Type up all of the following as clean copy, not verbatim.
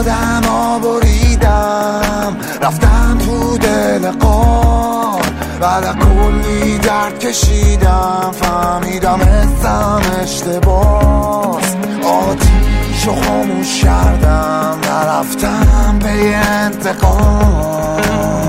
آدم‌ها بریدم رفتم تو دل قار بعد کلی درد کشیدم فهمیدم حسم اشتباس آتیشو خاموش کردم نرفتم به انتقام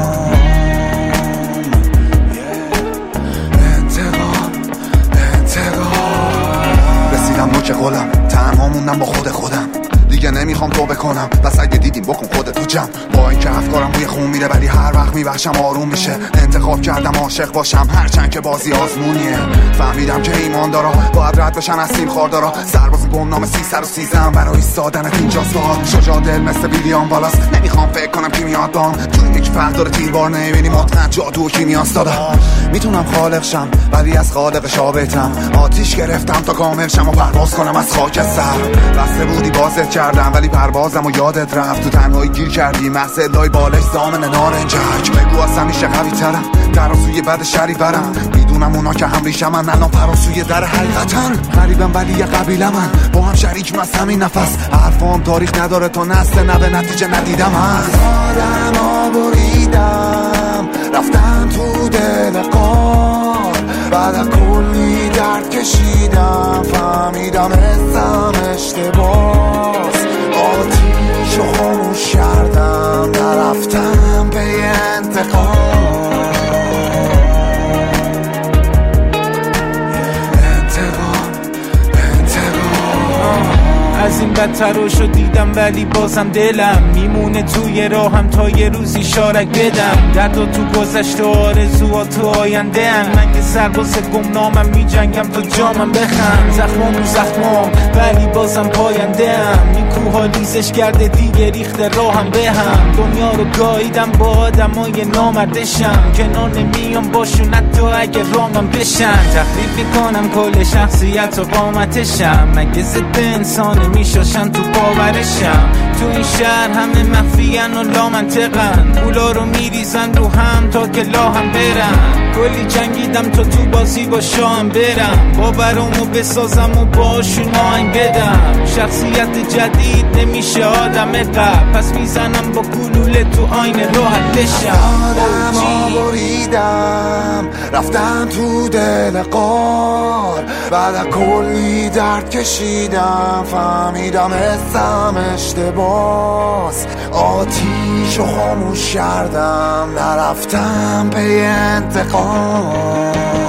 رسیدم نوک قلم تنها موندم با خودم دیگه نمیخوام توبه کنم پس اگه دیدیم بکن خودتو جمع با اینکه افکارم روی خون میره ولی هر وقت میبخشم آروم میشه انتخاب کردم عاشق باشم هرچند که بازی آزمونیه فهمیدم که ایماندارا باید رد بشن از تیم خاردارا سرباز گمنام 313 برای ایستادنت اینجاست باهات شجاع دل مثل ویلیام والاس نمیخوام فکر کنم کی میاد بام توی یک فرق داره تیربار نمیبینی مطمئن جادو و کیمیاست دادم میتونم خالق شم ولی از خالق شابتم آتیش گرفتم تا کامل شم و پرواز کنم از خاک سر بسته بودی بازت کردم ولی پروازم و یادت رفت تو تنهایی گیر کردی محض لای بالش زامن نارنجک بگو اصلا میشه قوی ترم ترازوی بد شری برم میدونم اونا که هم ریشم من الان فراسوی در حقیقتن غریبم ولی یه قبیله من با هم شریک از همین نفس حرفام تاریخ نداره تا نسل نه به نتیجه ندیدم هست آدم‌ها بریدم رفتم تو دل قار بعد کلی درد کشیدم فهمیدم حسم اشتباس آتیشو خاموش کردم نرفتم به انتقام از این بدتر رو شد دیدم ولی بازم دلم میمونه توی راهم تا یه روز اشارت بدم درد و تو گذشته آرزوها تو آینده هم من که سرباز گمنامم میجنگم تا جامم بخم زخمام ولی بازم پاینده هم این کوها ریزش کرده دیگه ریخته راهم به هم دنیا رو گاییدم با آدمای نامردشم کنار نمیام باشون حتی اگه رامم بشن تخریب میکنم کل شخصیت و قامتشم مگه ضد انسان میشاشن تو باورشم تو این شهر همه مخفیان و لامنطقن پولا رو میریزن رو هم تا که لاهم برن کلی جنگیدم تا تو بازی با شام برم باورمو بسازم و باشون آهنگ بدم شخصیت جدید نمیشه آدم قبل پس میزنم با گلوله تو آینه راحت بشم آدم‌ها بریدم رفتم تو دل قار بعد کلی درد کشیدم فهمیدم حسم اشتباس آتیشو خاموش کردم نرفتم به انتقام